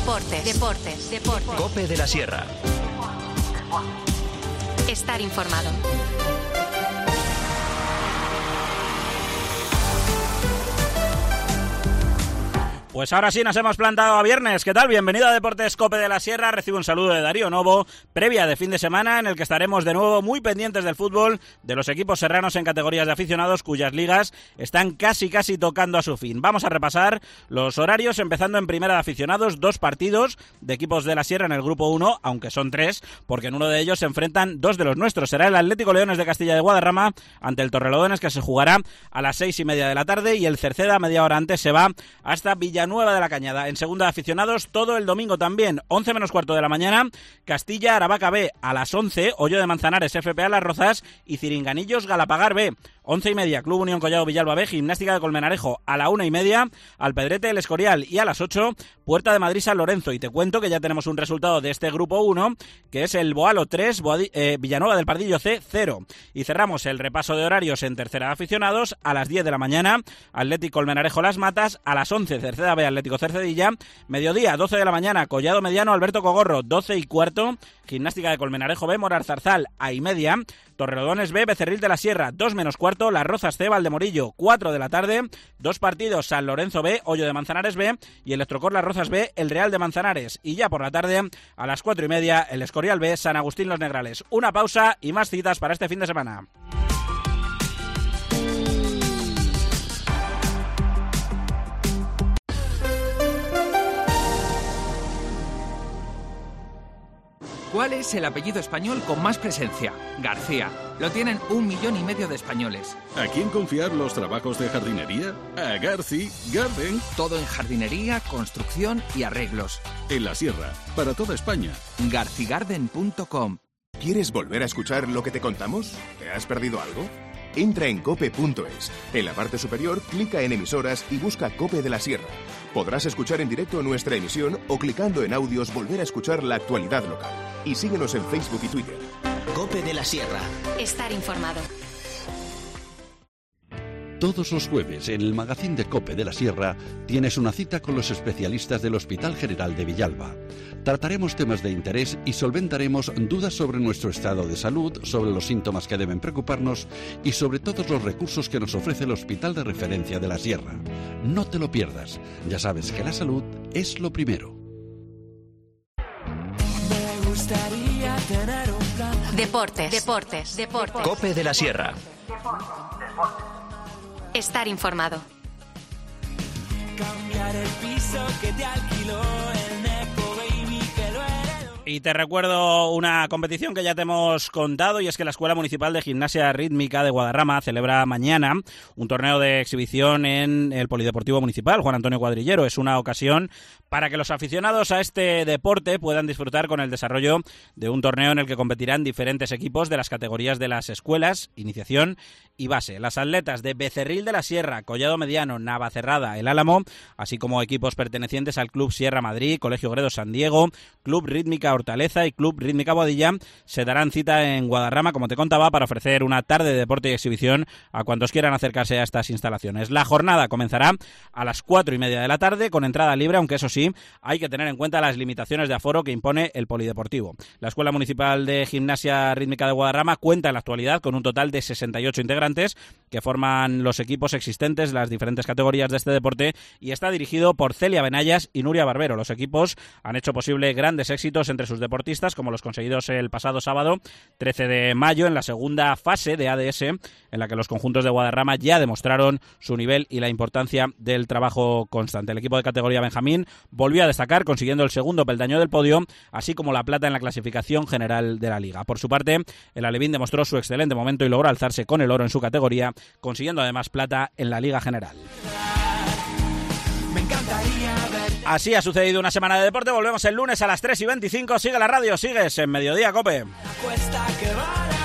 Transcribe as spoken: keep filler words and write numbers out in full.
Deportes, deportes, deportes. COPE de la Sierra. Estar informado. Pues ahora sí nos hemos plantado a viernes. ¿Qué tal? Bienvenido a Deportes COPE de la Sierra. Recibo un saludo de Darío Novo, previa de fin de semana en el que estaremos de nuevo muy pendientes del fútbol, de los equipos serranos en categorías de aficionados cuyas ligas están casi casi tocando a su fin. Vamos a repasar los horarios, empezando en primera de aficionados, dos partidos de equipos de la Sierra en el grupo uno, aunque son tres, porque en uno de ellos se enfrentan dos de los nuestros. Será el Atlético Leones de Castilla de Guadarrama ante el Torrelodones, que se jugará a las seis y media de la tarde, y el Cerceda media hora antes se va hasta Villanueva de la Cañada. En segunda de aficionados, todo el domingo también, once menos cuarto de la mañana, Castilla Aravaca B a las once, Hoyo de Manzanares F P A Las Rozas y Ciringanillos Galapagar B. Once y media, Club Unión Collado Villalba B, Gimnástica de Colmenarejo a la una y media, Alpedrete El Escorial, y a las ocho, Puerta de Madrid San Lorenzo. Y te cuento que ya tenemos un resultado de este grupo uno, que es el Boalo tres, Boadi, eh, Villanueva del Pardillo C cero. Y cerramos el repaso de horarios en tercera de aficionados a las diez de la mañana, Atlético Colmenarejo Las Matas, a las once, Cerceda B Atlético Cercedilla, mediodía, doce de la mañana, Collado Mediano Alberto Cogorro, doce y cuarto, Gimnástica de Colmenarejo B Morar Zarzal a y media, Torrelodones B Becerril de la Sierra, dos menos cuarto, Las Rozas C Valdemorillo, cuatro de la tarde, dos partidos, San Lorenzo B Hoyo de Manzanares B y Electrocor Las Rozas B el Real de Manzanares, y ya por la tarde a las cuatro y media el Escorial B San Agustín Los Negrales. Una pausa y más citas para este fin de semana. ¿Cuál es el apellido español con más presencia? García. Lo tienen un millón y medio de españoles. ¿A quién confiar los trabajos de jardinería? A Garci Garden. Todo en jardinería, construcción y arreglos. En la Sierra, para toda España. garcigarden punto com. ¿Quieres volver a escuchar lo que te contamos? ¿Te has perdido algo? Entra en cope punto es. En la parte superior, clica en emisoras y busca COPE de la Sierra. Podrás escuchar en directo nuestra emisión o clicando en audios volver a escuchar la actualidad local. Y síguenos en Facebook y Twitter. COPE de la Sierra. Estar informado. Todos los jueves, en el magazín de COPE de la Sierra, tienes una cita con los especialistas del Hospital General de Villalba. Trataremos temas de interés y solventaremos dudas sobre nuestro estado de salud, sobre los síntomas que deben preocuparnos y sobre todos los recursos que nos ofrece el Hospital de Referencia de la Sierra. No te lo pierdas. Ya sabes que la salud es lo primero. Me gustaría tener un plan. Deportes, deportes, deportes. COPE de la Sierra. Estar informado. Cambiar el piso que te alquiló el Neco Baby que lo heredó. Y te recuerdo una competición que ya te hemos contado, y es que la Escuela Municipal de Gimnasia Rítmica de Guadarrama celebra mañana un torneo de exhibición en el Polideportivo Municipal Juan Antonio Cuadrillero. Es una ocasión para que los aficionados a este deporte puedan disfrutar con el desarrollo de un torneo en el que competirán diferentes equipos de las categorías de las escuelas, iniciación y base. Las atletas de Becerril de la Sierra, Collado Mediano, Navacerrada, El Álamo, así como equipos pertenecientes al Club Sierra Madrid, Colegio Gredos San Diego, Club Rítmica Hortaleza y Club Rítmica Boadilla, se darán cita en Guadarrama, como te contaba, para ofrecer una tarde de deporte y exhibición a cuantos quieran acercarse a estas instalaciones. La jornada comenzará a las cuatro y media de la tarde con entrada libre, aunque eso sí, hay que tener en cuenta las limitaciones de aforo que impone el Polideportivo. La Escuela Municipal de Gimnasia Rítmica de Guadarrama cuenta en la actualidad con un total de sesenta y ocho integrantes que forman los equipos existentes de las diferentes categorías de este deporte, y está dirigido por Celia Benayas y Nuria Barbero. Los equipos han hecho posible grandes éxitos entre sus deportistas, como los conseguidos el pasado sábado trece de mayo en la segunda fase de A D S, en la que los conjuntos de Guadarrama ya demostraron su nivel y la importancia del trabajo constante. El equipo de categoría Benjamín volvió a destacar consiguiendo el segundo peldaño del podio, así como la plata en la clasificación general de la liga. Por su parte, el alevín demostró su excelente momento y logró alzarse con el oro en su categoría, consiguiendo además plata en la liga general. Así ha sucedido una semana de deporte. Volvemos el lunes a las tres y veinticinco. Sigue la radio, sigues en Mediodía COPE.